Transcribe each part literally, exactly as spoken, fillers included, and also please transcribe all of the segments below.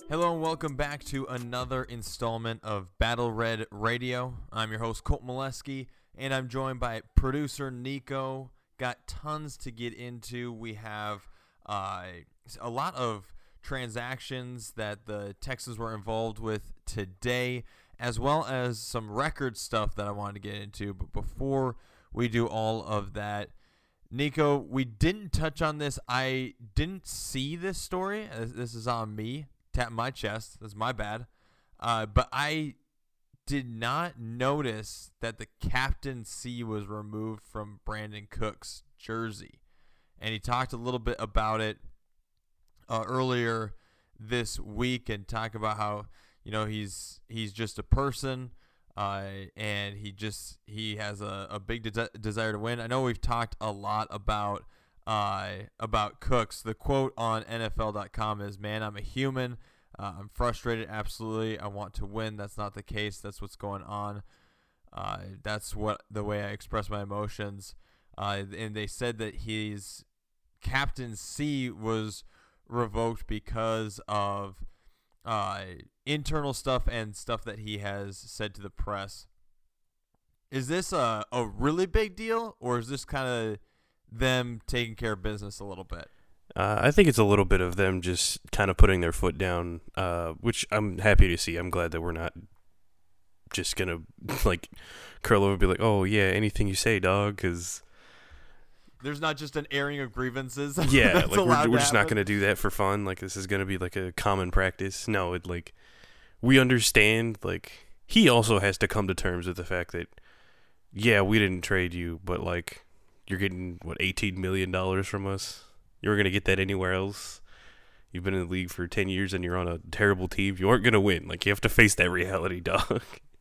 Hello and welcome back to another installment of Battle Red Radio. I'm your host, Colt Molesky, and I'm joined by producer Nico. Got tons to get into. We have uh, a lot of transactions that the Texans were involved with today, as well as some record stuff that I wanted to get into. But before we do all of that, Nico, we didn't touch on this. I didn't see this story. This is on me. Tap my chest. That's my bad. Uh, but I did not notice that the captaincy was removed from Brandon Cook's jersey. And he talked a little bit about it uh, earlier this week and talked about how, you know, he's he's just a person uh, and he just he has a, a big de- desire to win. I know we've talked a lot about Uh, about Cooks. The quote on N F L dot com is, "Man, I'm a human. Uh, I'm frustrated. Absolutely. I want to win." That's not the case. That's what's going on. Uh, that's what the way I express my emotions. Uh, and they said that his captaincy was revoked because of uh, internal stuff and stuff that he has said to the press. Is this a, a really big deal, or is this kind of them taking care of business a little bit? Uh, I think it's a little bit of them just kind of putting their foot down, uh, which I'm happy to see. I'm glad that we're not just going to, like, curl over and be like, oh, yeah, anything you say, dog, because... There's not just an airing of grievances. Yeah, like, we're, we're just not going to do that for fun. Like, this is going to be, like, a common practice. No, it, like, we understand, like, he also has to come to terms with the fact that, yeah, we didn't trade you, but, like, you're getting, what, eighteen million dollars from us? You weren't going to get that anywhere else. You've been in the league for ten years and you're on a terrible team. You aren't going to win. Like, you have to face that reality, dog.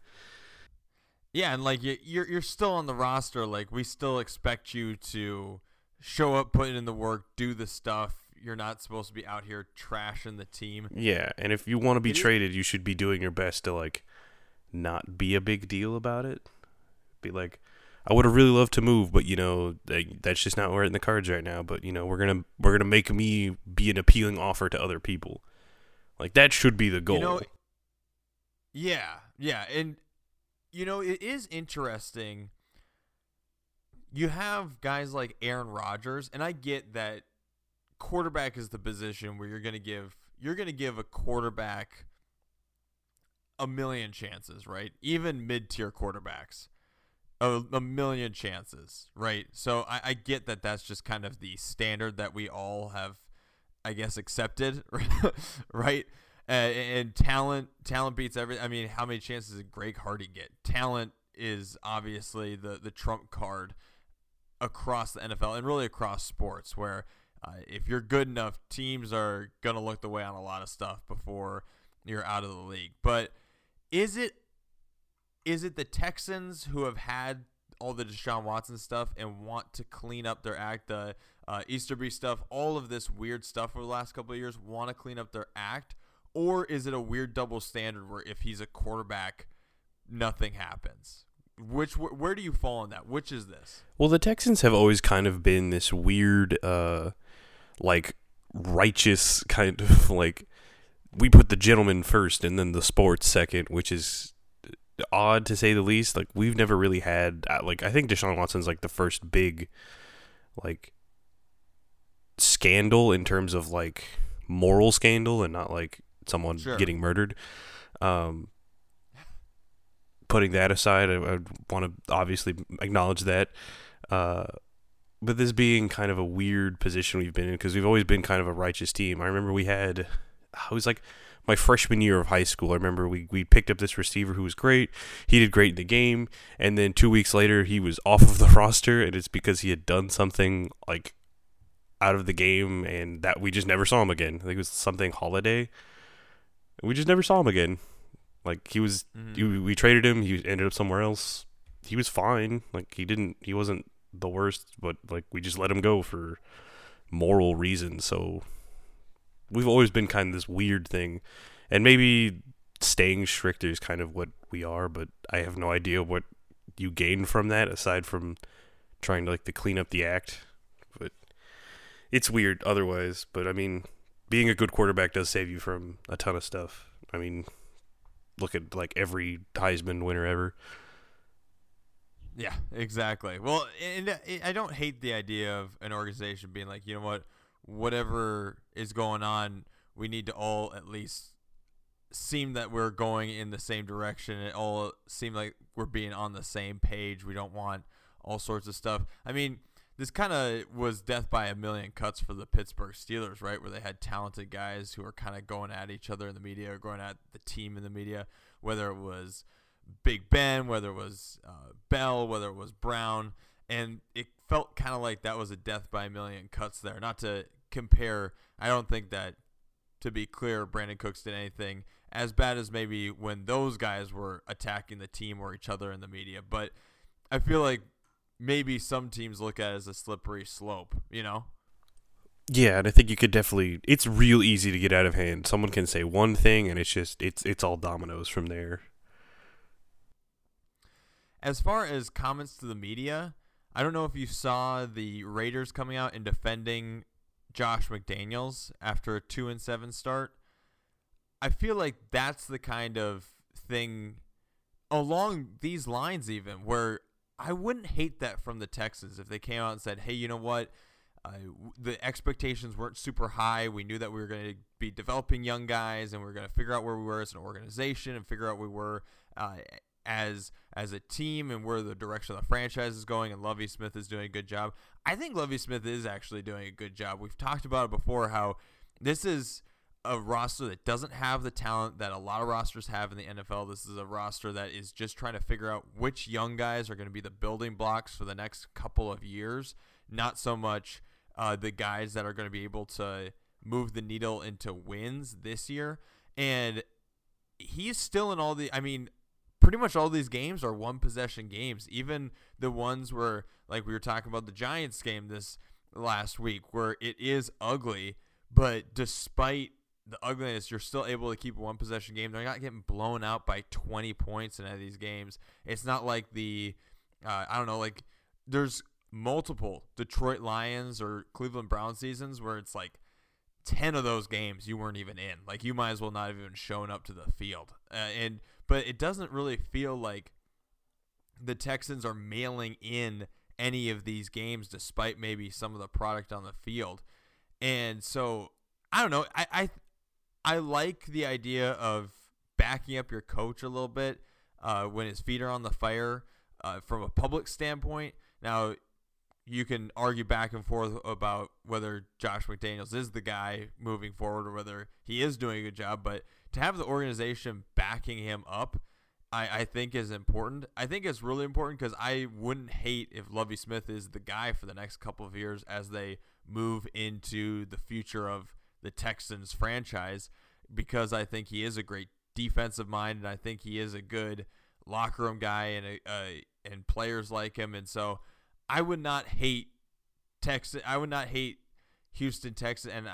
Yeah, and, like, you're you're still on the roster. Like, we still expect you to show up, put in the work, do the stuff. You're not supposed to be out here trashing the team. Yeah, and if you want to be it traded, is- you should be doing your best to, like, not be a big deal about it. Be like, I would have really loved to move, but, you know, that's just not where in the cards right now. But, you know, we're gonna we're gonna make me be an appealing offer to other people. Like, that should be the goal. You know, yeah, yeah, and you know, it is interesting. You have guys like Aaron Rodgers, and I get that quarterback is the position where you're gonna give you're gonna give a quarterback a million chances, right? Even mid-tier quarterbacks. A, a million chances, right? So I, I get that that's just kind of the standard that we all have, I guess, accepted, right? Uh, and talent, talent beats every. I mean, how many chances did Greg Hardy get? Talent is obviously the the trump card across the N F L and really across sports. Where uh, if you're good enough, teams are gonna look the way on a lot of stuff before you're out of the league. But is it? Is it the Texans who have had all the Deshaun Watson stuff and want to clean up their act, the uh, Easterby stuff, all of this weird stuff over the last couple of years, want to clean up their act? Or is it a weird double standard where if he's a quarterback, nothing happens? Which Where do you fall on that? Which is this? Well, the Texans have always kind of been this weird, uh, like, righteous kind of, like, we put the gentleman first and then the sports second, which is odd to say the least. Like, we've never really had, like, I think Deshaun Watson's like the first big, like, scandal in terms of, like, moral scandal and not like someone Sure. getting murdered. Um, putting that aside, I, I want to obviously acknowledge that. Uh, but this being kind of a weird position we've been in, because we've always been kind of a righteous team. I remember we had, it was like my freshman year of high school. I remember we, we picked up this receiver who was great. He did great in the game. And then two weeks later, he was off of the roster. And it's because he had done something like out of the game and that we just never saw him again. I think it was something Holiday. We just never saw him again. Like, he was, Mhm. he, we traded him. He ended up somewhere else. He was fine. Like, he didn't, he wasn't the worst, but like, we just let him go for moral reasons. So we've always been kind of this weird thing, and maybe staying stricter is kind of what we are, but I have no idea what you gain from that aside from trying to like to clean up the act. But it's weird otherwise. But I mean, being a good quarterback does save you from a ton of stuff. I mean, look at like every Heisman winner ever. Yeah, exactly. Well, and I don't hate the idea of an organization being like, you know what, whatever is going on, we need to all at least seem that we're going in the same direction. It all seem like we're being on the same page. We don't want all sorts of stuff. I mean, this kind of was death by a million cuts for the Pittsburgh Steelers, right, where they had talented guys who were kind of going at each other in the media or going at the team in the media, whether it was Big Ben, whether it was uh, Bell, whether it was Brown, and it felt kind of like that was a death by a million cuts there. Not to compare, I don't think that, to be clear, Brandon Cooks did anything as bad as maybe when those guys were attacking the team or each other in the media, but I feel like maybe some teams look at it as a slippery slope, you know? Yeah, and I think you could definitely, it's real easy to get out of hand. Someone can say one thing and it's just, it's it's all dominoes from there. As far as comments to the media, I don't know if you saw the Raiders coming out and defending Josh McDaniels after a two and seven start. I feel like that's the kind of thing along these lines even where I wouldn't hate that from the Texans if they came out and said, hey, you know what? Uh, the expectations weren't super high. We knew that we were going to be developing young guys and we were going to figure out where we were as an organization and figure out where we were uh, as as a team and where the direction of the franchise is going, and Lovie Smith is doing a good job. I think Lovie Smith is actually doing a good job. We've talked about it before, how this is a roster that doesn't have the talent that a lot of rosters have in the N F L. This is a roster that is just trying to figure out which young guys are going to be the building blocks for the next couple of years, not so much uh, the guys that are going to be able to move the needle into wins this year. And he's still in all the – I mean – pretty much all these games are one possession games. Even the ones where, like we were talking about the Giants game this last week, where it is ugly, but despite the ugliness, you're still able to keep a one possession game. They're not getting blown out by twenty points in any of these games. It's not like the, uh, I don't know, like there's multiple Detroit Lions or Cleveland Browns seasons where it's like ten of those games you weren't even in. Like you might as well not have even shown up to the field. Uh, and But it doesn't really feel like the Texans are mailing in any of these games despite maybe some of the product on the field. And so, I don't know. I I, I like the idea of backing up your coach a little bit uh, when his feet are on the fire uh, from a public standpoint. Now, you can argue back and forth about whether Josh McDaniels is the guy moving forward or whether he is doing a good job, but to have the organization backing him up, I, I think is important. I think it's really important because I wouldn't hate if Lovie Smith is the guy for the next couple of years as they move into the future of the Texans franchise, because I think he is a great defensive mind and I think he is a good locker room guy and a, uh, and players like him. And so I would not hate Texas. I would not hate Houston, Texas, and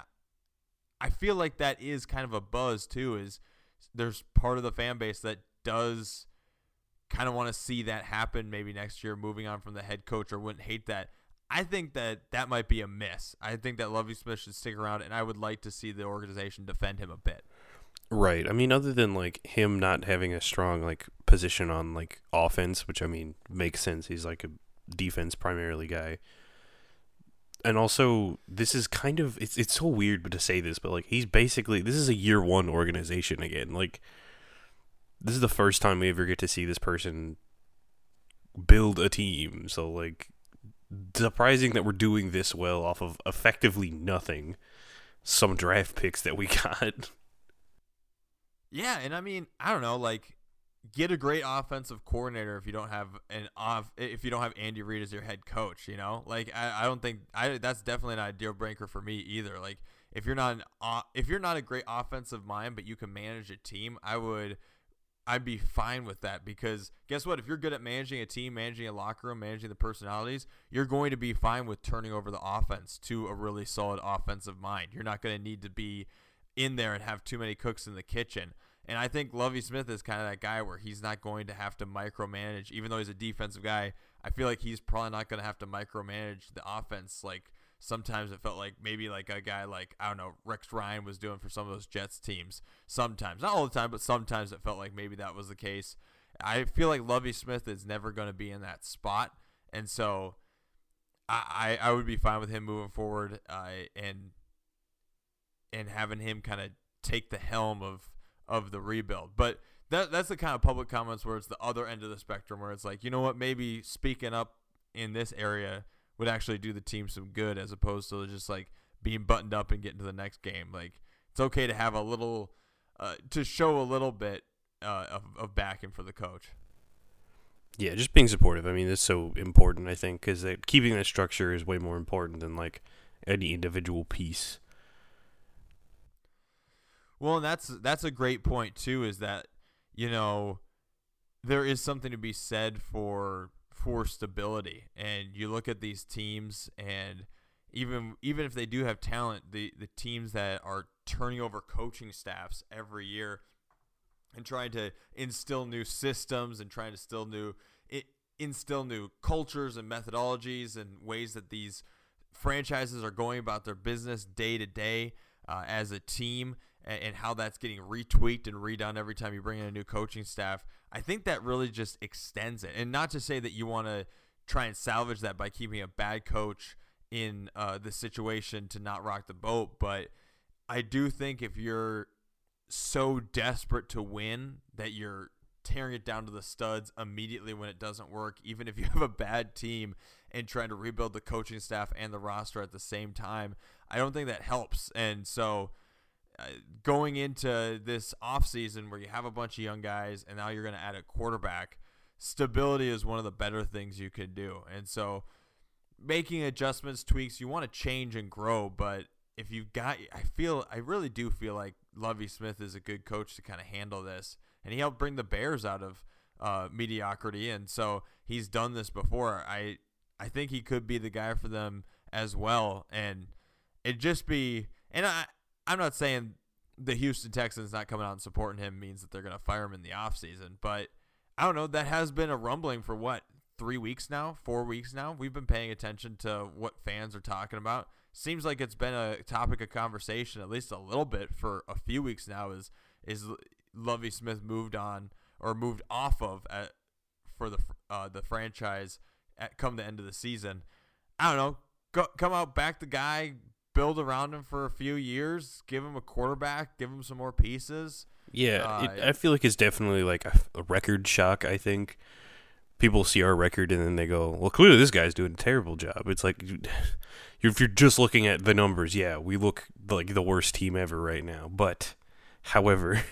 I feel like that is kind of a buzz too. Is there's part of the fan base that does kind of want to see that happen maybe next year, moving on from the head coach, or wouldn't hate that. I think that that might be a miss. I think that Lovie Smith should stick around, and I would like to see the organization defend him a bit. Right. I mean, other than like him not having a strong like position on like offense, which I mean makes sense. He's like a defense primarily guy. And also, this is kind of, it's it's so weird but to say this, but like he's basically, this is a year one organization again. Like, this is the first time we ever get to see this person build a team. So like, surprising that we're doing this well off of effectively nothing. Some draft picks that we got. Yeah, and I mean, I don't know, like, get a great offensive coordinator if you don't have an off if you don't have Andy Reid as your head coach, you know? Like I, I don't think I that's definitely not a deal breaker for me either. Like if you're not an if you're not a great offensive mind but you can manage a team, I would I'd be fine with that, because guess what? If you're good at managing a team, managing a locker room, managing the personalities, you're going to be fine with turning over the offense to a really solid offensive mind. You're not going to need to be in there and have too many cooks in the kitchen. And I think Lovie Smith is kind of that guy where he's not going to have to micromanage, even though he's a defensive guy. I feel like he's probably not going to have to micromanage the offense like Sometimes it felt like maybe like a guy like, I don't know, Rex Ryan was doing for some of those Jets teams. Sometimes, not all the time, but sometimes it felt like maybe that was the case. I feel like Lovie Smith is never going to be in that spot, and so I I would be fine with him moving forward, uh, and and having him kind of take the helm of of the rebuild. But that that's the kind of public comments where it's the other end of the spectrum, where it's like, you know what, maybe speaking up in this area would actually do the team some good, as opposed to just like being buttoned up and getting to the next game. Like, it's okay to have a little, uh, to show a little bit uh, of, of backing for the coach. Yeah, just being supportive. I mean, it's so important, I think, because keeping that structure is way more important than like any individual piece. Well, and that's that's a great point too, is that, you know, there is something to be said for for stability. And you look at these teams, and even even if they do have talent, the, the teams that are turning over coaching staffs every year and trying to instill new systems and trying to still new instill new cultures and methodologies and ways that these franchises are going about their business day to day uh, as a team, and, and how that's getting retweaked and redone every time you bring in a new coaching staff. I think that really just extends it. And not to say that you want to try and salvage that by keeping a bad coach in uh, the situation to not rock the boat, but I do think if you're so desperate to win that you're tearing it down to the studs immediately when it doesn't work, even if you have a bad team, and trying to rebuild the coaching staff and the roster at the same time, I don't think that helps. And so uh, going into this offseason where you have a bunch of young guys and now you're going to add a quarterback, stability is one of the better things you can do. And so making adjustments, tweaks, you want to change and grow, but if you've got, I feel, I really do feel like Lovie Smith is a good coach to kind of handle this. And he helped bring the Bears out of uh, mediocrity, and so he's done this before. I I think he could be the guy for them as well, and it'd just be. And I I'm not saying the Houston Texans not coming out and supporting him means that they're going to fire him in the offseason, but I don't know. That has been a rumbling for what, three weeks now, four weeks now. We've been paying attention to what fans are talking about. Seems like it's been a topic of conversation at least a little bit for a few weeks now. Is is Lovie Smith moved on or moved off of at, for the uh, the franchise at come the end of the season? I don't know. Go, come out, back the guy, build around him for a few years, give him a quarterback, give him some more pieces. Yeah, uh, it, I feel like it's definitely like a, a record shock. I think people see our record and then they go, "Well, clearly this guy's doing a terrible job." It's like, if you're just looking at the numbers, yeah, we look like the worst team ever right now. But, however,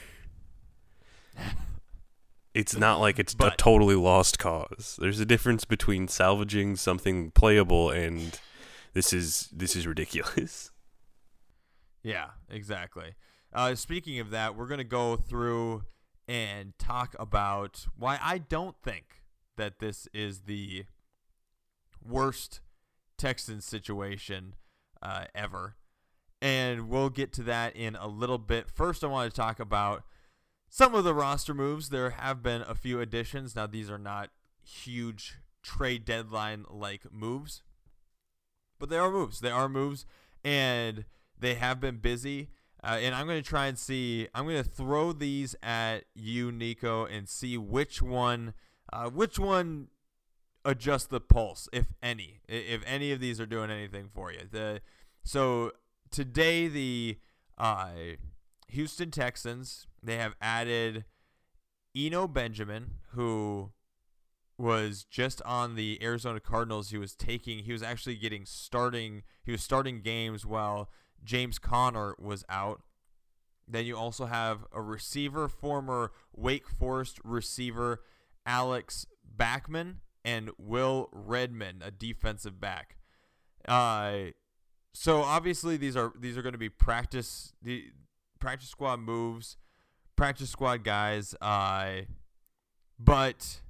it's not like it's but, a totally lost cause. There's a difference between salvaging something playable and this is this is ridiculous. Yeah, exactly. Uh, speaking of that, we're going to go through and talk about why I don't think that this is the worst Texans situation uh, ever. And we'll get to that in a little bit. First, I want to talk about some of the roster moves. There have been a few additions. Now, these are not huge trade deadline-like moves, but they are moves. They are moves, and they have been busy. Uh, and I'm going to try and see. I'm going to throw these at you, Nico, and see which one, uh, which one adjusts the pulse, if any. If any of these are doing anything for you. The so today the uh, Houston Texans, they have added Eno Benjamin, who was just on the Arizona Cardinals. He was taking, he was actually getting starting, he was starting games while James Conner was out. Then you also have a receiver, former Wake Forest receiver Alex Backman, and Will Redmond, a defensive back. Uh, so obviously these are these are going to be practice the practice squad moves, practice squad guys. Uh, but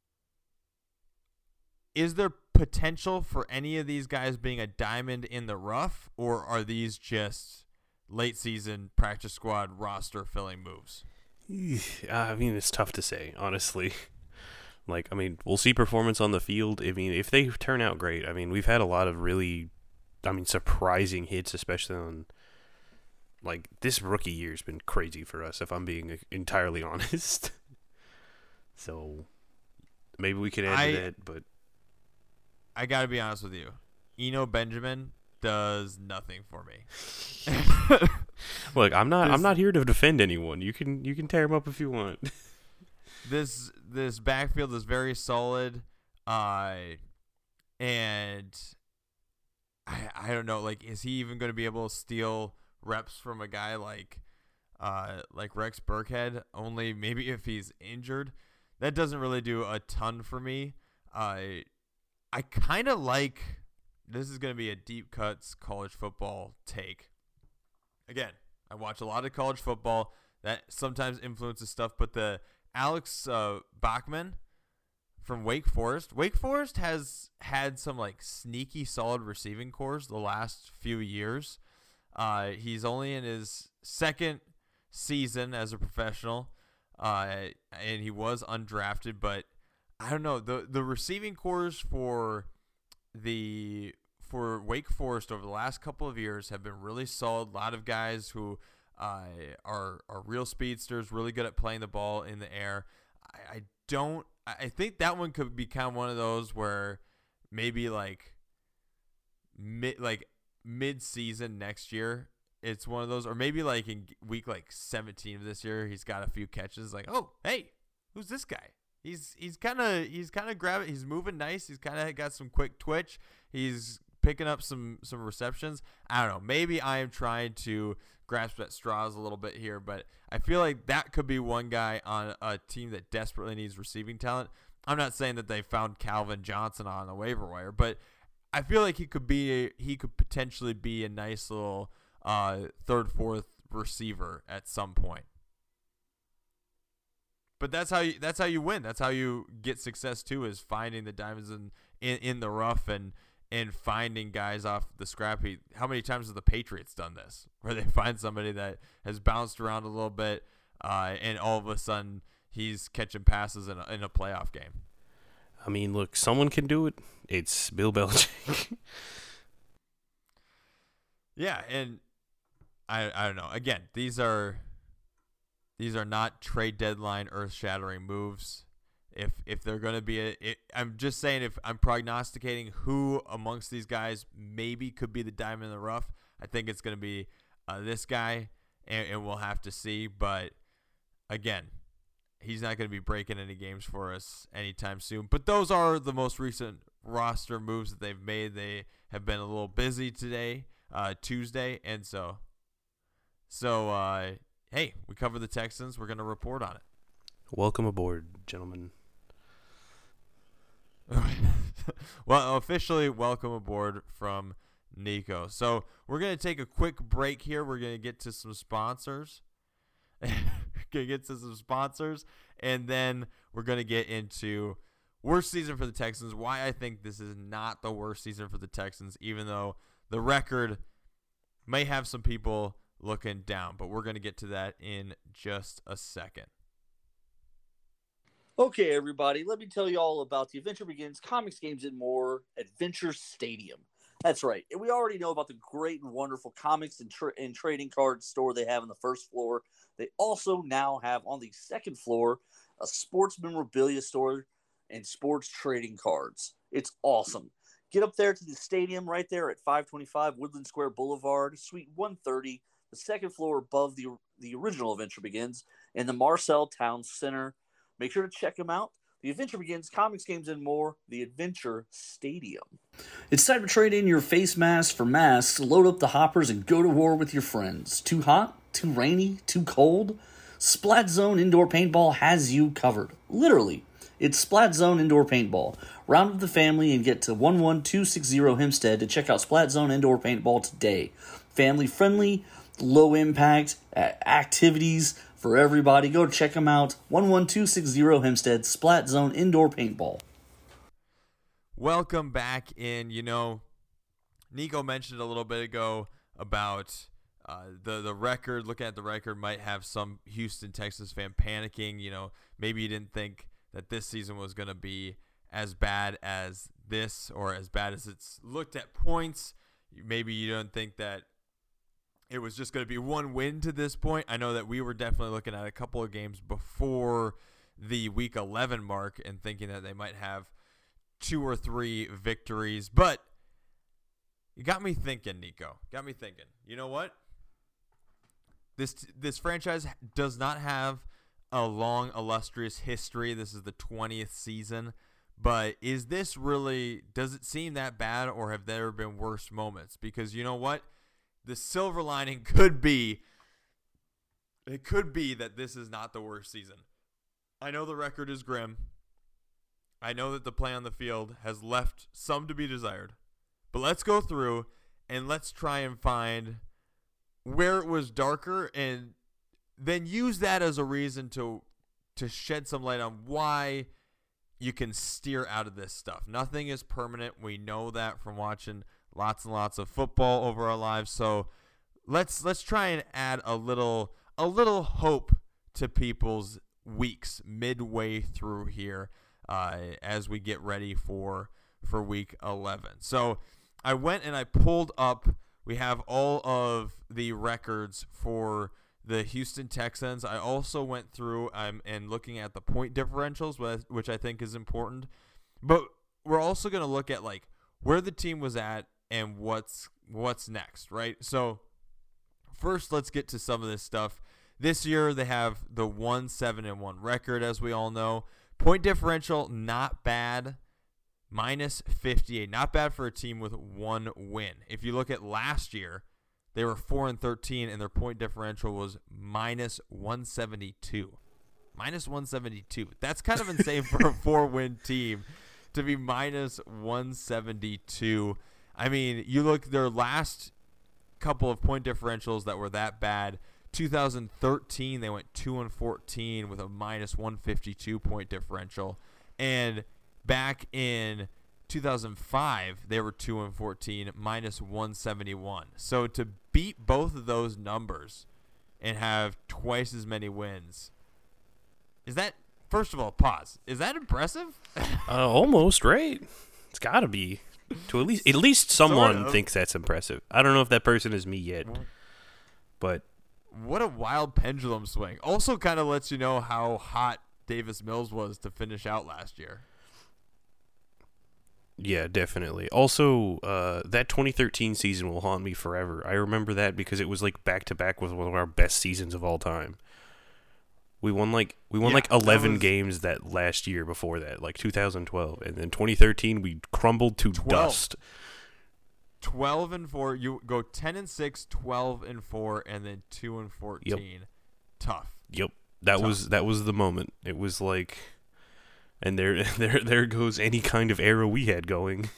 is there potential for any of these guys being a diamond in the rough, or are these just late season practice squad roster filling moves? I mean, it's tough to say, honestly. Like, I mean, we'll see performance on the field. I mean, if they turn out great, I mean, we've had a lot of really I mean, surprising hits, especially on, like, this rookie year's been crazy for us, if I'm being entirely honest. So, maybe we could add I, to that, but... I gotta be honest with you. Eno Benjamin does nothing for me. Look, I'm not this, I'm not here to defend anyone. You can you can tear him up if you want. this this backfield is very solid. Uh, and... I, I don't know, like, is he even going to be able to steal reps from a guy like uh, like Rex Burkhead? Only maybe if he's injured. That doesn't really do a ton for me. Uh, I kind of like, this is going to be a deep cuts college football take. Again, I watch a lot of college football. That sometimes influences stuff, but the Alex uh, Bachman from Wake Forest. Wake Forest has had some like sneaky solid receiving cores the last few years. Uh, he's only in his second season as a professional, uh, and he was undrafted. But I don't know, the the receiving cores for the for Wake Forest over the last couple of years have been really solid. A lot of guys who uh, are are real speedsters, really good at playing the ball in the air. I, I don't. I think that one could become one of those where maybe like mid like mid season next year it's one of those, or maybe like in week like seventeen of this year he's got a few catches. Like, oh hey, who's this guy? He's he's kind of he's kind of grabbing. He's moving nice. He's kind of got some quick twitch. He's picking up some some receptions. I don't know. Maybe I am trying to grasp at straws a little bit here, but I feel like that could be one guy on a team that desperately needs receiving talent. I'm not saying that they found Calvin Johnson on the waiver wire, but I feel like he could be a, he could potentially be a nice little uh, third, fourth receiver at some point. But that's how you that's how you win. That's how you get success too, is finding the diamonds in in, in the rough and and finding guys off the scrap heap. How many times have the Patriots done this, where they find somebody that has bounced around a little bit, uh, and all of a sudden he's catching passes in a, in a playoff game? I mean, look, someone can do it. It's Bill Belichick. Yeah, and I I don't know. Again, these are these are not trade deadline earth-shattering moves. If if they're going to be a, it, I'm just saying, if I'm prognosticating who amongst these guys maybe could be the diamond in the rough, I think it's going to be uh, this guy, and, and we'll have to see. But again, he's not going to be breaking any games for us anytime soon. But those are the most recent roster moves that they've made. They have been a little busy today, uh, Tuesday, and so so uh, hey, we covered the Texans. We're going to report on it. Welcome aboard, gentlemen. Well, officially welcome aboard from Nico. So we're going to take a quick break here. We're going to get to some sponsors. We're going to get to some sponsors. And then we're going to get into worst season for the Texans, why I think this is not the worst season for the Texans, even though the record may have some people looking down. But we're going to get to that in just a second. Okay, everybody, let me tell you all about the Adventure Begins Comics, Games, and More Adventure Stadium. That's right. And we already know about the great and wonderful comics and, tra- and trading card store they have on the first floor. They also now have on the second floor a sports memorabilia store and sports trading cards. It's awesome. Get up there to the stadium right there at five twenty-five Woodland Square Boulevard, Suite one thirty, the second floor above the, the original Adventure Begins, in the Marcel Town Center. Make sure to check them out. The Adventure Begins, Comics, Games, and More, the Adventure Stadium. It's time to trade in your face masks for masks, load up the hoppers, and go to war with your friends. Too hot? Too rainy? Too cold? Splat Zone Indoor Paintball has you covered. Literally. It's Splat Zone Indoor Paintball. Round up the family and get to one one two six zero Hempstead to check out Splat Zone Indoor Paintball today. Family friendly, low impact activities for everybody. Go check them out. one one two six zero Hempstead, Splat Zone Indoor Paintball. Welcome back in. You know, Nico mentioned a little bit ago about uh, the, the record. Looking at the record might have some Houston Texans fan panicking. You know, maybe you didn't think that this season was going to be as bad as this, or as bad as it's looked at points. maybe you don't think that it was just going to be one win to this point. I know that we were definitely looking at a couple of games before the week eleven mark and thinking that they might have two or three victories. But you got me thinking, Nico. Got me thinking. You know what? This this franchise does not have a long, illustrious history. This is the twentieth season. But is this really, does it seem that bad, or have there been worse moments? Because you know what? The silver lining could be, it could be that this is not the worst season. I know the record is grim. I know that the play on the field has left some to be desired. But let's go through and let's try and find where it was darker, and then use that as a reason to to shed some light on why you can steer out of this stuff. Nothing is permanent. We know that from watching lots and lots of football over our lives. So let's let's try and add a little a little hope to people's weeks midway through here uh, as we get ready for for week eleven. So I went and I pulled up. We have all of the records for the Houston Texans. I also went through um, and looking at the point differentials, which I think is important. But we're also going to look at like where the team was at and what's what's next, right? So first, let's get to some of this stuff. This year, they have the one seven and one record, as we all know. Point differential, not bad. minus fifty-eight. Not bad for a team with one win. If you look at last year, they were four and thirteen, and their point differential was minus one seventy-two. Minus one seventy-two. That's kind of insane for a four-win team to be minus one seventy-two. I mean, you look their last couple of point differentials that were that bad. two thousand thirteen, they went two and fourteen with a minus one fifty-two point differential, and back in two thousand five, they were two and fourteen, minus one seventy-one. So to beat both of those numbers and have twice as many wins, is that, first of all, pause. Is that impressive? uh, almost, right? It's got to be. To at least, at least someone Sort of. thinks that's impressive. I don't know if that person is me yet, but what a wild pendulum swing. Also kind of lets you know how hot Davis Mills was to finish out last year. Yeah, definitely. Also, uh, that twenty thirteen season will haunt me forever. I remember that because it was like back to back with one of our best seasons of all time. We won like we won Yeah, like eleven was... games that last year before that, like two thousand twelve, and then twenty thirteen we crumbled to twelve. dust. twelve and four. You go ten and six, twelve and four, and then two and fourteen. Yep. Tough. Yep, that Tough. was that was the moment. It was like. And there, there, there goes any kind of era we had going.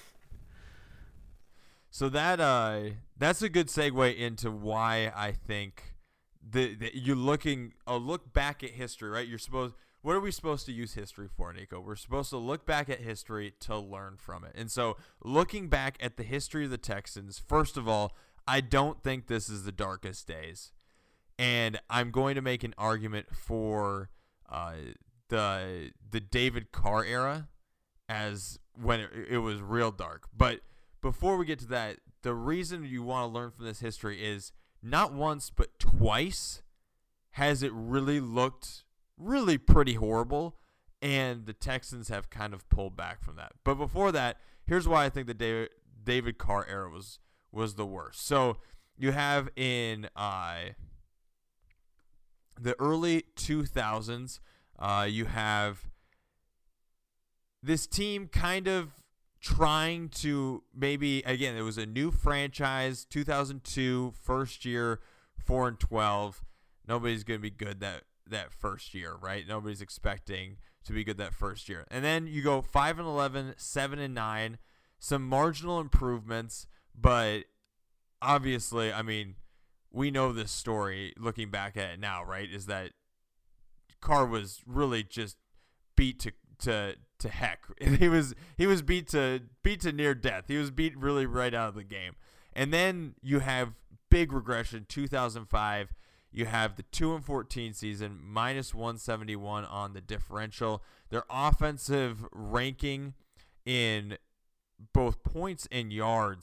So that uh, that's a good segue into why I think the, the you're looking a look back at history, right? You're supposed. What are we supposed to use history for, Nico? We're supposed to look back at history to learn from it. And so, looking back at the history of the Texans, first of all, I don't think this is the darkest days, and I'm going to make an argument for. Uh, the the David Carr era as when it, it was real dark. But before we get to that, the reason you want to learn from this history is not once but twice has it really looked really pretty horrible, and the Texans have kind of pulled back from that. But before that, here's why I think the David, David Carr era was was the worst. So you have in uh, the early two thousands, Uh, you have this team kind of trying to maybe, again, it was a new franchise, two thousand two, first year, four and twelve. Nobody's going to be good that, that first year, right? Nobody's expecting to be good that first year. And then you go five and eleven, seven and nine, some marginal improvements, but obviously, I mean, we know this story looking back at it now, right, is that Carr was really just beat to to to heck. He was he was beat to beat to near death. He was beat really right out of the game. And then you have big regression. two thousand five, you have the two and fourteen season, minus one seventy-one on the differential. Their offensive ranking in both points and yards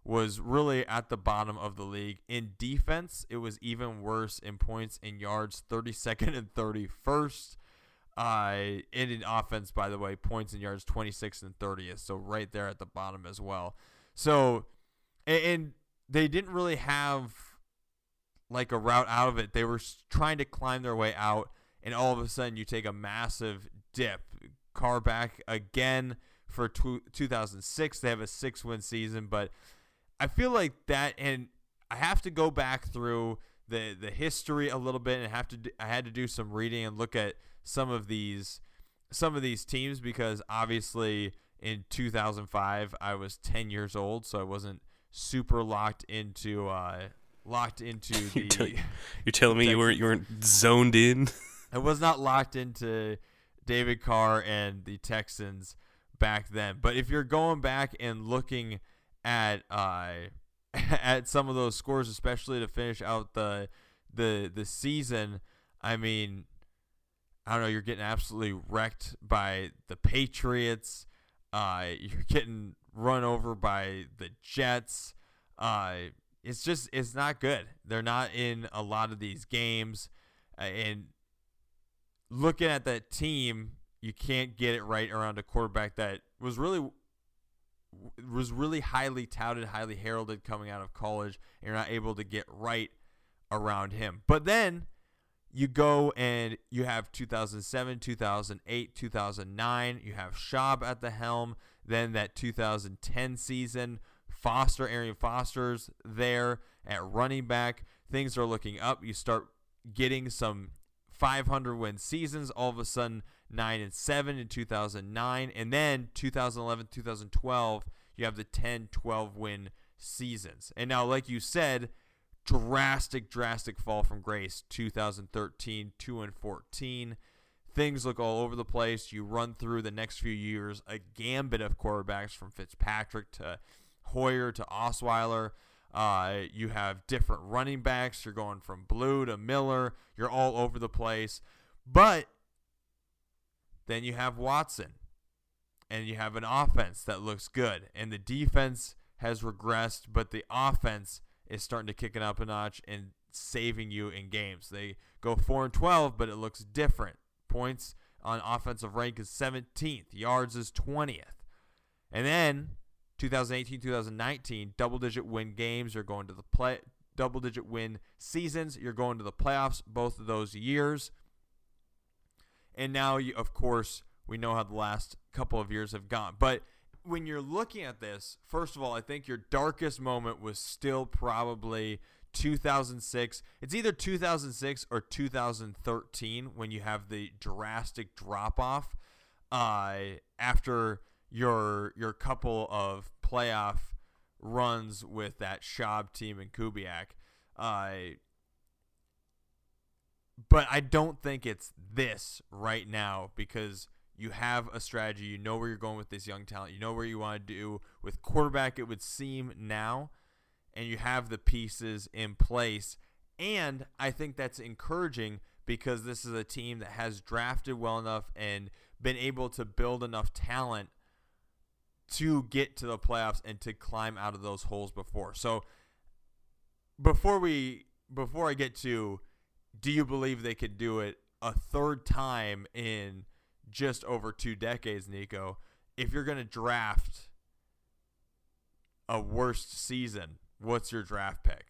was really at the bottom of the league. In defense, it was even worse in points and yards, thirty-second and thirty-first. Uh, and in offense, by the way, points and yards, twenty-sixth and thirtieth. So right there at the bottom as well. So, and, and they didn't really have like a route out of it. They were trying to climb their way out, and all of a sudden you take a massive dip. Carr back again for two thousand six. They have a six-win season, but I feel like that, and I have to go back through the the history a little bit, and have to do, I had to do some reading and look at some of these some of these teams, because obviously in two thousand five I was ten years old, so I wasn't super locked into uh, locked into the. You're, tell- you're telling me you weren't you weren't zoned in. I was not locked into David Carr and the Texans back then. But if you're going back and looking at uh, at some of those scores, especially to finish out the the the season, I mean, I don't know, you're getting absolutely wrecked by the Patriots. Uh, you're getting run over by the Jets. Uh, it's just it's not good. They're not in a lot of these games, uh, and looking at that team, you can't get it right around a quarterback that was really was really highly touted, highly heralded coming out of college, and you're not able to get right around him. But then you go and you have two thousand seven, two thousand eight, two thousand nine. You have Schaub at the helm. Then that two thousand ten season, Foster, Arian Foster's there at running back. Things are looking up. You start getting some five hundred win seasons. All of a sudden, nine and seven in two thousand nine, and then two thousand eleven, two thousand twelve, you have the ten, twelve win seasons. And now, like you said, drastic, drastic fall from grace. two thousand thirteen, two and fourteen. Things look all over the place. You run through the next few years a gambit of quarterbacks from Fitzpatrick to Hoyer to Osweiler. Uh, you have different running backs. You're going from Blue to Miller. You're all over the place. But then you have Watson, and you have an offense that looks good, and the defense has regressed, but the offense is starting to kick it up a notch and saving you in games. They go four and twelve, but it looks different. Points on offensive rank is seventeenth. Yards is twentieth. And then twenty eighteen, twenty nineteen, double-digit win games. You're going to the play, double-digit win seasons. You're going to the playoffs both of those years. And now, you, of course, we know how the last couple of years have gone. But when you're looking at this, first of all, I think your darkest moment was still probably two thousand six. It's either two thousand six or two thousand thirteen when you have the drastic drop-off uh, after your your couple of playoff runs with that Schaub team and Kubiak. Uh, but I don't think it's this right now, because you have a strategy. You know where you're going with this young talent. You know where you want to do with quarterback, it would seem now, and you have the pieces in place. And I think that's encouraging, because this is a team that has drafted well enough and been able to build enough talent to get to the playoffs and to climb out of those holes before. So before we before I get to, do you believe they could do it a third time in just over two decades, Nico? If you're going to draft a worst season, what's your draft pick?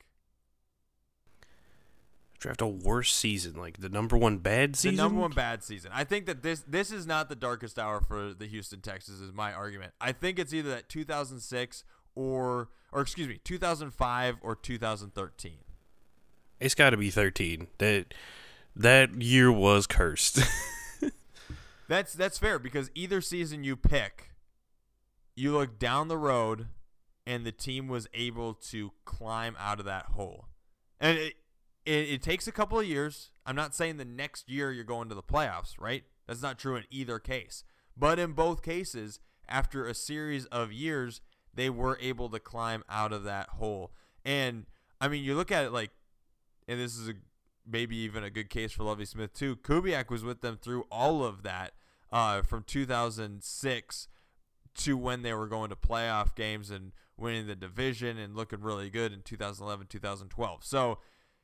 Draft a worse season, like the number one bad season? The number one bad season. I think that this this is not the darkest hour for the Houston Texans, is my argument. I think it's either that two thousand six or, or excuse me, two thousand five or two thousand thirteen. It's got to be thirteen. That that year was cursed. That's that's fair, because either season you pick, you look down the road, and the team was able to climb out of that hole. And it, it, it takes a couple of years. I'm not saying the next year you're going to the playoffs, right? That's not true in either case. But in both cases, after a series of years, they were able to climb out of that hole. And, I mean, you look at it like, and this is a maybe even a good case for Lovie Smith too, Kubiak was with them through all of that, uh, from two thousand six to when they were going to playoff games and winning the division and looking really good in two thousand eleven, two thousand twelve. So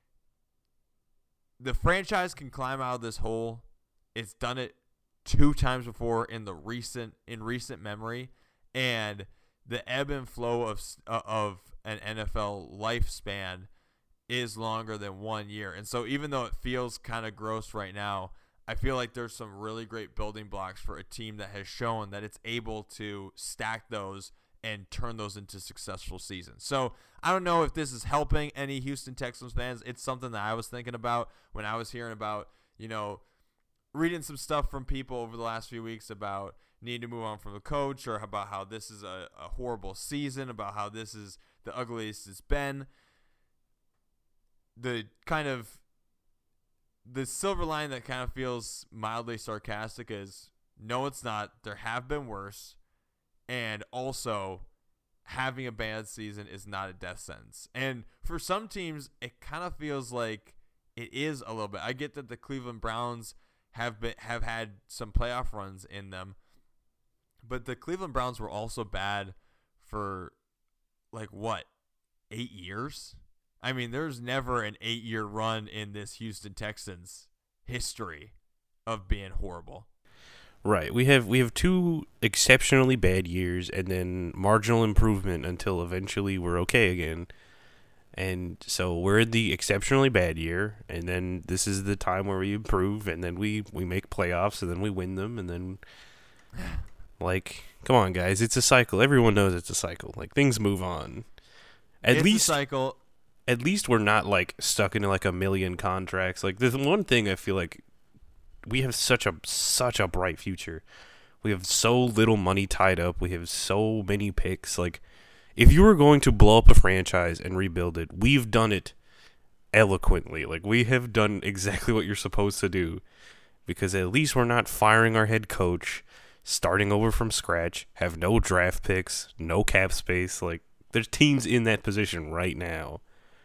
the franchise can climb out of this hole. It's done it two times before in the recent in recent memory, and the ebb and flow of uh, of an N F L lifespan is longer than one year. And so even though it feels kind of gross right now, I feel like there's some really great building blocks for a team that has shown that it's able to stack those and turn those into successful seasons. So I don't know if this is helping any Houston Texans fans. It's something that I was thinking about when I was hearing about, you know, reading some stuff from people over the last few weeks about needing to move on from the coach, or about how this is a, a horrible season, about how this is the ugliest it's been. The kind of the silver line that kind of feels mildly sarcastic is, no, it's not. There have been worse. And also, having a bad season is not a death sentence. And for some teams, it kind of feels like it is a little bit. I get that the Cleveland Browns have been have had some playoff runs in them, but the Cleveland Browns were also bad for like what, eight years? I mean, there's never an eight-year run in this Houston Texans history of being horrible. Right. We have we have two exceptionally bad years and then marginal improvement until eventually we're okay again. And so we're in the exceptionally bad year, and then this is the time where we improve, and then we, we make playoffs, and then we win them, and then, like, come on, guys, it's a cycle. Everyone knows it's a cycle. Like, things move on. At it's least a cycle. At least we're not, like, stuck into, like, a million contracts. Like, the one thing I feel like we have such a such a bright future. We have so little money tied up. We have so many picks. Like, if you were going to blow up a franchise and rebuild it, we've done it eloquently. Like, we have done exactly what you're supposed to do, because at least we're not firing our head coach, starting over from scratch, have no draft picks, no cap space. Like, there's teams in that position right now.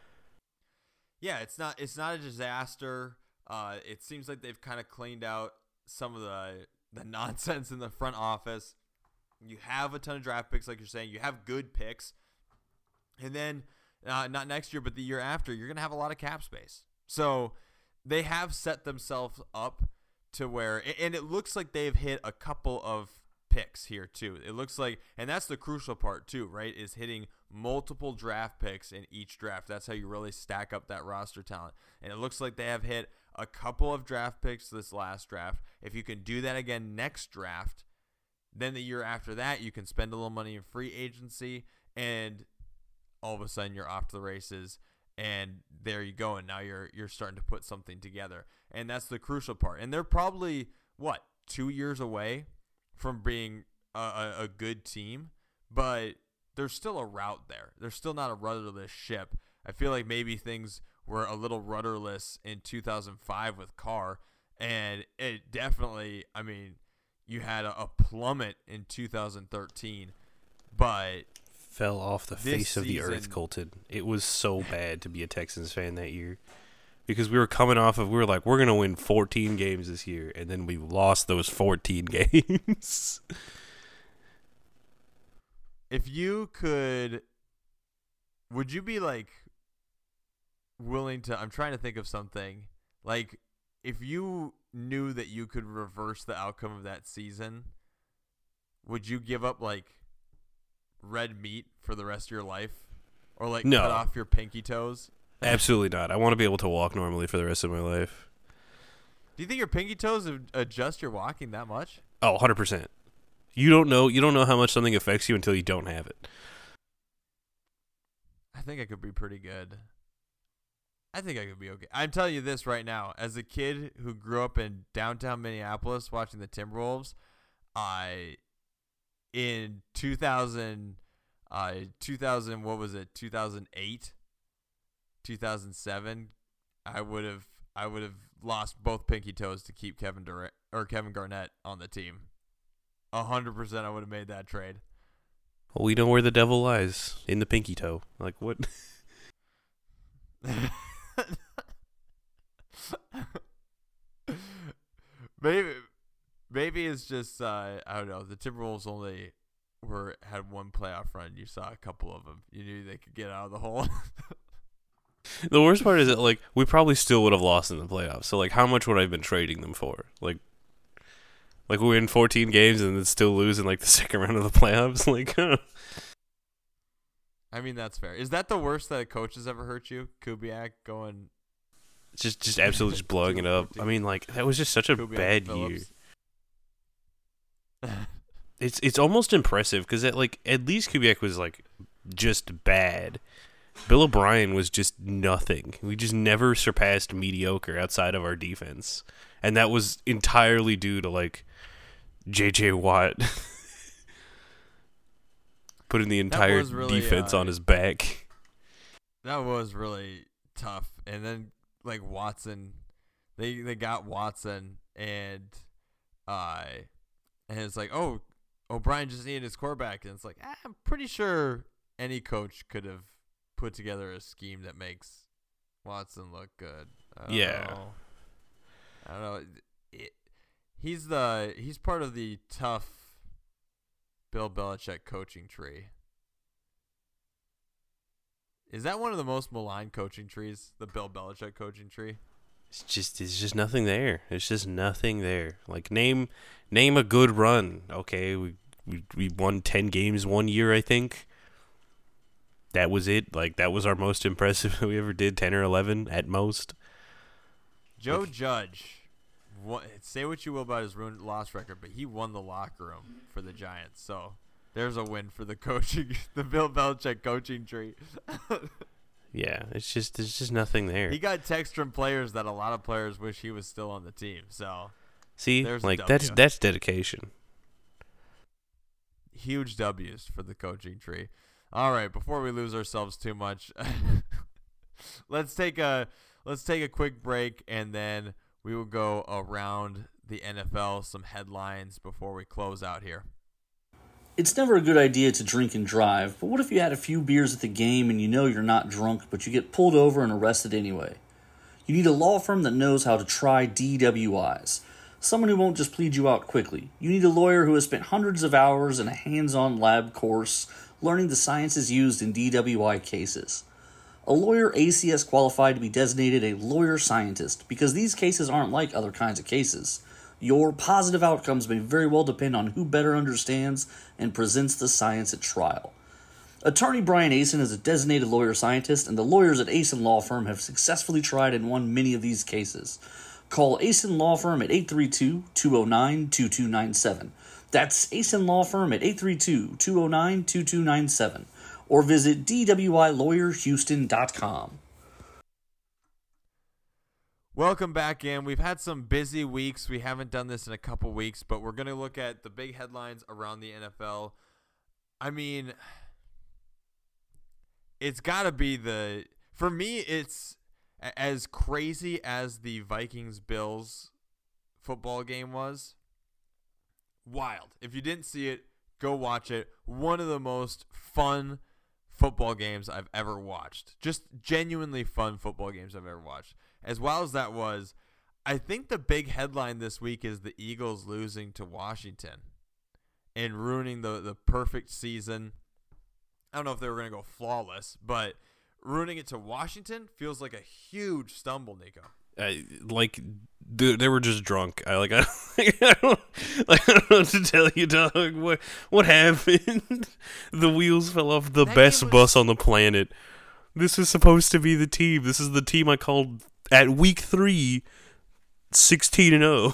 Yeah, it's not it's not a disaster. Uh, it seems like they've kind of cleaned out some of the the nonsense in the front office. You have a ton of draft picks, like you're saying. You have good picks. And then, uh, not next year, but the year after, you're going to have a lot of cap space. So they have set themselves up to where, and it looks like they've hit a couple of picks here too. It looks like, and that's the crucial part too, right, is hitting multiple draft picks in each draft. That's how you really stack up that roster talent. And it looks like they have hit a couple of draft picks this last draft. If you can do that again next draft, then the year after that, you can spend a little money in free agency, and all of a sudden you're off to the races, and there you go. And now you're you're starting to put something together, and that's the crucial part. And they're probably what, two years away from being a, a, a good team, but there's still a route there. There's still not a rudderless ship. I feel like maybe things were a little rudderless in two thousand five with Carr, and it definitely, I mean, you had a, a plummet in two thousand thirteen, but fell off the face of the earth, Colton. It was so bad to be a Texans fan that year, because we were coming off of, we were like, we're going to win fourteen games this year, and then we lost those fourteen games. If you could, would you be like willing to, I'm trying to think of something, like if you knew that you could reverse the outcome of that season, would you give up like red meat for the rest of your life, or like no. cut off your pinky toes? Absolutely not. I want to be able to walk normally for the rest of my life. Do you think your pinky toes adjust your walking that much? Oh, one hundred percent. You don't know you don't know how much something affects you until you don't have it. I think I could be pretty good. I think I could be okay. I'm telling you this right now. As a kid who grew up in downtown Minneapolis watching the Timberwolves, I in two thousand, uh, two thousand, what was it, two thousand eight, two thousand seven, I would have I would have lost both pinky toes to keep Kevin Durant or Kevin Garnett on the team. A hundred percent, I would have made that trade. Well, we know where the devil lies, in the pinky toe. Like what? maybe, maybe it's just uh, I don't know. The Timberwolves only were had one playoff run. You saw a couple of them. You knew they could get out of the hole. The worst part is that, like, we probably still would have lost in the playoffs. So, like, how much would I have been trading them for? Like, like we win fourteen games and then still lose in, like, the second round of the playoffs? Like, huh. I mean, that's fair. Is that the worst that a coach has ever hurt you? Kubiak going... Just just absolutely just blowing it up. I mean, like, that was just such a Kubiak bad year. Phillips. It's it's almost impressive because, like, at least Kubiak was, like, just bad. Bill O'Brien was just nothing. We just never surpassed mediocre outside of our defense. And that was entirely due to, like, J J Watt putting the entire really, defense uh, on his back. That was really tough. And then, like, Watson, they they got Watson, and uh, and it's like, oh, O'Brien just needed his quarterback. And it's like, ah, I'm pretty sure any coach could have put together a scheme that makes Watson look good. I don't Yeah. know. I don't know. It, he's the he's part of the tough Bill Belichick coaching tree. Is that one of the most maligned coaching trees, the Bill Belichick coaching tree? It's just it's just nothing there. There's just nothing there. Like, name name a good run. Okay, we we we won ten games one year, I think. That was it. Like, that was our most impressive we ever did, ten or eleven at most. Joe Like, Judge, what, say what you will about his ruined loss record, but he won the locker room for the Giants. So there's a win for the coaching, the Bill Belichick coaching tree. yeah, it's just there's just nothing there. He got texts from players that a lot of players wish he was still on the team. So See, there's a like, that's W. that's dedication. Huge W's for the coaching tree. All right, before we lose ourselves too much, let's take a let's take a quick break, and then we will go around the N F L, some headlines before we close out here. It's never a good idea to drink and drive, but what if you had a few beers at the game and you know you're not drunk, but you get pulled over and arrested anyway? You need a law firm that knows how to try D W Is. Someone who won't just plead you out quickly. You need a lawyer who has spent hundreds of hours in a hands-on lab course learning the sciences used in D W I cases. A lawyer A C S qualified to be designated a lawyer scientist because these cases aren't like other kinds of cases. Your positive outcomes may very well depend on who better understands and presents the science at trial. Attorney Brian Asen is a designated lawyer scientist, and the lawyers at Asen Law Firm have successfully tried and won many of these cases. Call Asen Law Firm at eight three two, two oh nine, two two nine seven. That's Asen Law Firm at eight three two, two oh nine, two two nine seven. Or visit d w i lawyer houston dot com. Welcome back in. We've had some busy weeks. We haven't done this in a couple weeks, but we're going to look at the big headlines around the N F L. I mean, it's got to be the – for me, it's as crazy as the Vikings-Bills football game was. Wild. If you didn't see it, go watch it. One of the most fun football games I've ever watched. Just genuinely fun football games I've ever watched. As well as that was, I think the big headline this week is the Eagles losing to Washington and ruining the, the perfect season. I don't know if they were going to go flawless, but ruining it to Washington feels like a huge stumble, Nico. I, like, they, they were just drunk. I like I, I don't like I don't know what to tell you, dog. What what happened? The wheels fell off the That best game was- bus on the planet. This is supposed to be the team. This is the team I called at week three, sixteen and zero.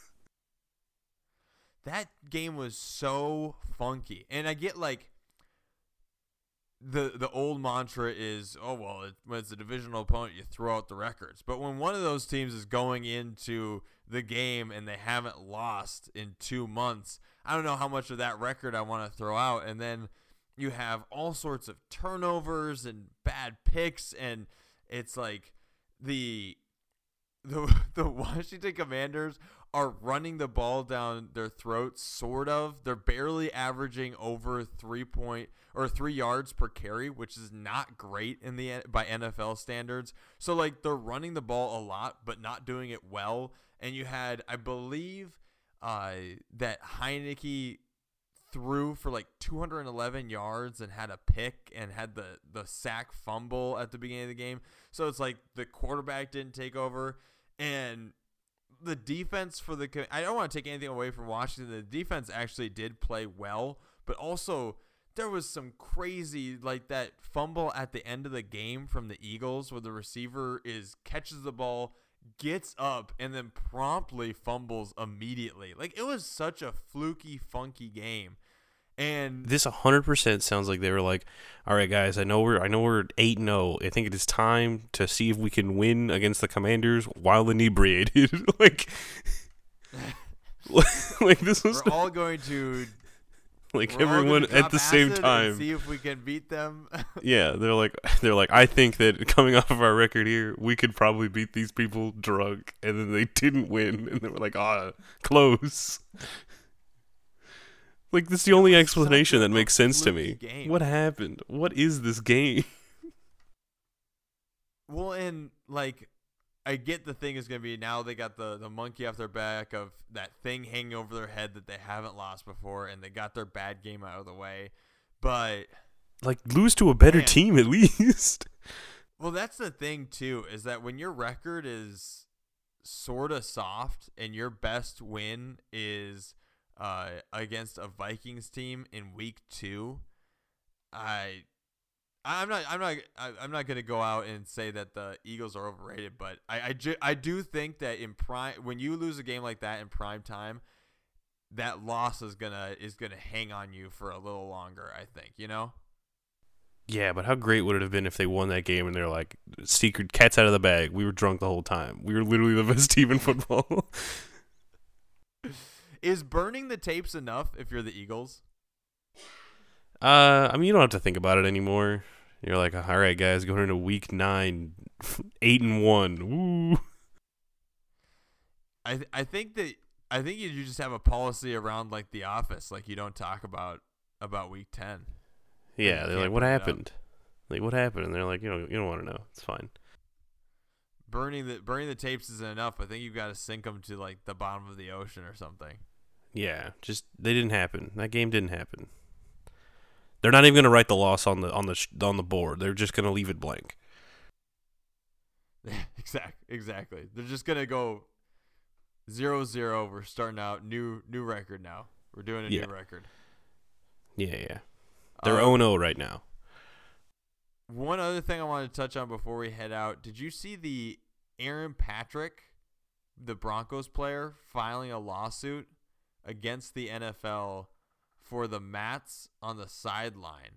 That game was so funky, and I get like the the old mantra is, oh well, it, when it's a divisional opponent, you throw out the records. But when one of those teams is going into the game and they haven't lost in two months, I don't know how much of that record I want to throw out. And then you have all sorts of turnovers and bad picks, and it's like the the the Washington Commanders are running the ball down their throats, sort of. They're barely averaging over three point or three yards per carry, which is not great in the by N F L standards. So like they're running the ball a lot, but not doing it well. And you had, I believe, uh, that Heineke threw for like two hundred eleven yards and had a pick and had the, the sack fumble at the beginning of the game. So it's like the quarterback didn't take over. And the defense for the – I don't want to take anything away from Washington. The defense actually did play well, but also there was some crazy – like that fumble at the end of the game from the Eagles where the receiver is catches the ball – gets up and then promptly fumbles immediately. Like, it was such a fluky, funky game. And this one hundred percent sounds like they were like, all right, guys, I know we're I know we're eight and oh. I think it is time to see if we can win against the Commanders while inebriated. like, like this was we're all going to like we're all everyone going to drop at the same acid time. and see if we can beat them. Yeah, they're like they're like I think that coming off of our record here, we could probably beat these people drunk, and then they didn't win, and they were like, ah, close. Like, this is the only explanation that makes sense to me. Game. What happened? What is this game? Well, and like, I get the thing is going to be now they got the, the monkey off their back of that thing hanging over their head that they haven't lost before, and they got their bad game out of the way. But like, lose to a better man, team at least. Well, that's the thing too, is that when your record is sort of soft and your best win is uh, against a Vikings team in week two, I. I'm not. I'm not. I'm not going to go out and say that the Eagles are overrated, but I, I, ju- I do think that in prime, when you lose a game like that in prime time, that loss is gonna is gonna hang on you for a little longer. I think, you know. Yeah, but how great would it have been if they won that game and they're like, secret cat's out of the bag. We were drunk the whole time. We were literally the best team in football. Is burning the tapes enough if you're the Eagles? Uh, I mean, you don't have to think about it anymore. You're like, all right, guys, going into week nine, eight and one. Woo. I th- I think that I think you just have a policy around like the office, like you don't talk about about week ten. Yeah, they're like, what happened? Like, what happened? And they're like, you know, you don't want to know. It's fine. Burning the burning the tapes isn't enough. I think you've got to sink them to like the bottom of the ocean or something. Yeah, just they didn't happen. That game didn't happen. They're not even going to write the loss on the on the on the board. They're just going to leave it blank. exactly, exactly. They're just going to go zero zero. We're starting out new new record now. We're doing a yeah. new record. Yeah, yeah. They're um, oh and oh right now. One other thing I wanted to touch on before we head out. Did you see the Aaron Patrick, the Broncos player, filing a lawsuit against the N F L for the mats on the sideline?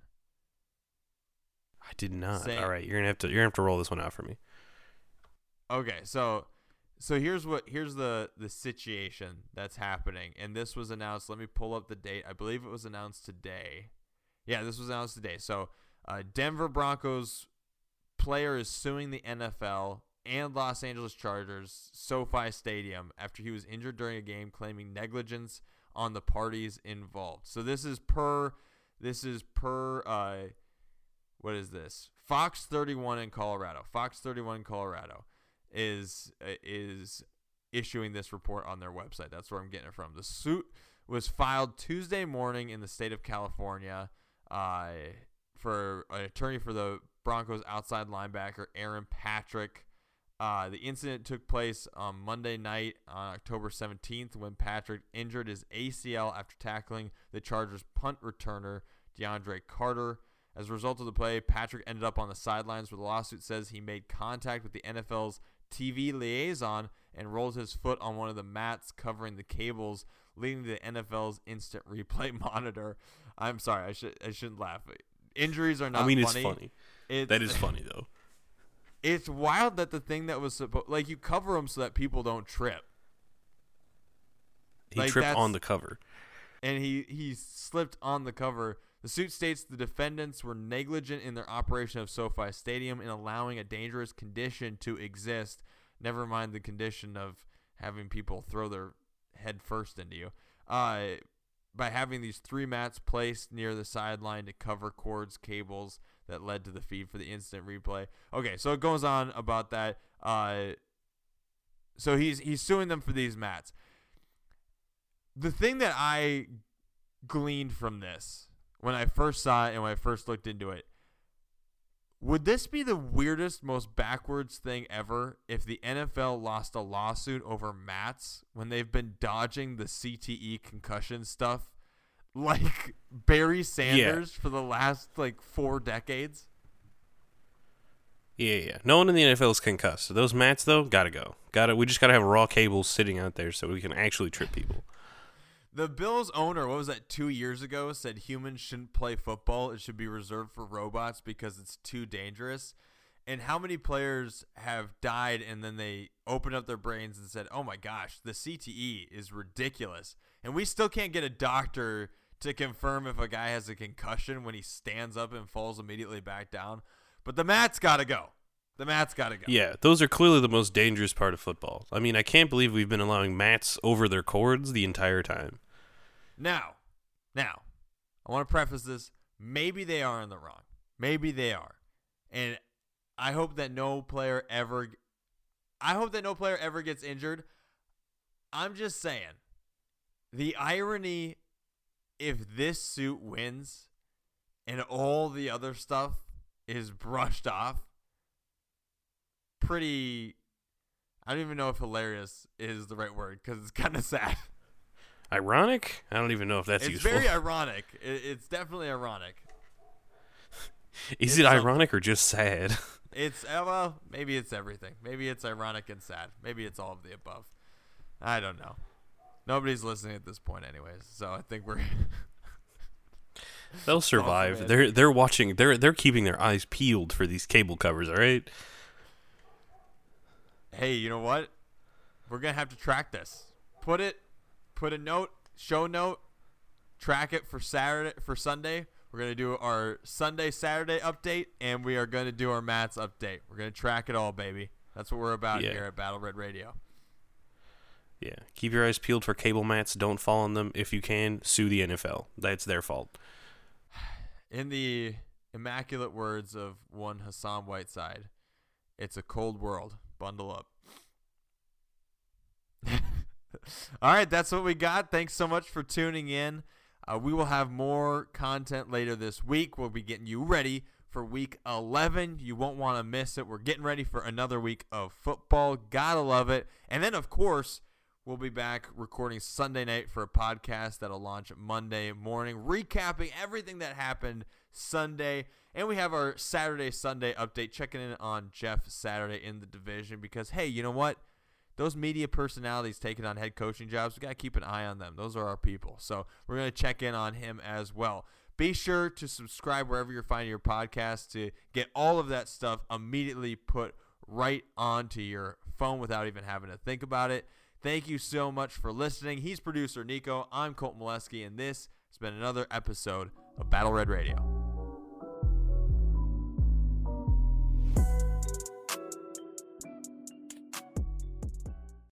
I did not. Saying, all right, you're gonna have to you're gonna have to roll this one out for me. Okay, so so here's what here's the the situation that's happening, and this was announced. Let me pull up the date. I believe it was announced today. Yeah, this was announced today. So, uh, Denver Broncos player is suing the N F L and Los Angeles Chargers SoFi Stadium after he was injured during a game, claiming negligence on the parties involved. So this is per, this is per, uh, what is this? Fox thirty-one in Colorado. Fox thirty-one in Colorado is is issuing this report on their website. That's where I'm getting it from. The suit was filed Tuesday morning in the state of California uh, for an attorney for the Broncos outside linebacker Aaron Patrick. Uh, the incident took place on Monday night on October seventeenth when Patrick injured his A C L after tackling the Chargers punt returner DeAndre Carter. As a result of the play, Patrick ended up on the sidelines where the lawsuit says he made contact with the N F L's T V liaison and rolled his foot on one of the mats covering the cables, leading to the N F L's instant replay monitor. I'm sorry, I should I shouldn't laugh. Injuries are not I mean, funny. it's funny. It's, that is funny though. It's wild that the thing that was supposed, like, you cover them so that people don't trip. He like, tripped on the cover. And he, he slipped on the cover. The suit states the defendants were negligent in their operation of SoFi Stadium in allowing a dangerous condition to exist. Never mind the condition of having people throw their head first into you. Uh, by having these three mats placed near the sideline to cover cords, cables that led to the feed for the instant replay. Okay, so it goes on about that. Uh, so he's he's suing them for these mats. The thing that I gleaned from this when I first saw it and when I first looked into it. Would this be the weirdest, most backwards thing ever if the N F L lost a lawsuit over mats when they've been dodging the C T E concussion stuff like Barry Sanders yeah. for the last like four decades? Yeah, yeah. No one in the N F L is concussed. So those mats, though, gotta go. Gotta. We just gotta have raw cables sitting out there so we can actually trip people. The Bills owner, what was that, two years ago, said humans shouldn't play football. It should be reserved for robots because it's too dangerous. And how many players have died and then they opened up their brains and said, oh, my gosh, the C T E is ridiculous. And we still can't get a doctor to confirm if a guy has a concussion when he stands up and falls immediately back down. But the mat's got to go. The mat's got to go. Yeah, those are clearly the most dangerous part of football. I mean, I can't believe we've been allowing mats over their cords the entire time. Now, now, I want to preface this. Maybe they are in the wrong. Maybe they are. And I hope that no player ever I hope that no player ever gets injured. I'm just saying, the irony if this suit wins and all the other stuff is brushed off, pretty, I don't even know if hilarious is the right word because it's kind of sad. Ironic? I don't even know if that's it's useful. It's very ironic. It, it's definitely ironic. Is it's it ironic something. Or just sad? It's, uh, well, maybe it's everything. Maybe it's ironic and sad. Maybe it's all of the above. I don't know. Nobody's listening at this point anyways, so I think we're... They'll survive. Awesome, they're they're watching. They're they're keeping their eyes peeled for these cable covers, all right? Hey, you know what? We're going to have to track this. Put it Put a note, show note, track it for Saturday, for Sunday. We're going to do our Sunday, Saturday update, and we are going to do our Mats update. We're going to track it all, baby. That's what we're about yeah. here at Battle Red Radio. Yeah. Keep your eyes peeled for cable mats. Don't fall on them. If you can, sue the N F L. That's their fault. In the immaculate words of one Hassan Whiteside, it's a cold world. Bundle up. All right, that's what we got. Thanks so much for tuning in. Uh, we will have more content later this week. We'll be getting you ready for week eleven. You won't want to miss it. We're getting ready for another week of football. Gotta love it. And then, of course, we'll be back recording Sunday night for a podcast that'll launch Monday morning, recapping everything that happened Sunday. And we have our Saturday, Sunday update, checking in on Jeff Saturday in the division because, hey, you know what? Those media personalities taking on head coaching jobs, we got to keep an eye on them. Those are our people. So we're going to check in on him as well. Be sure to subscribe wherever you're finding your podcast to get all of that stuff immediately put right onto your phone without even having to think about it. Thank you so much for listening. He's producer Nico. I'm Colt Molesky, and this has been another episode of Battle Red Radio.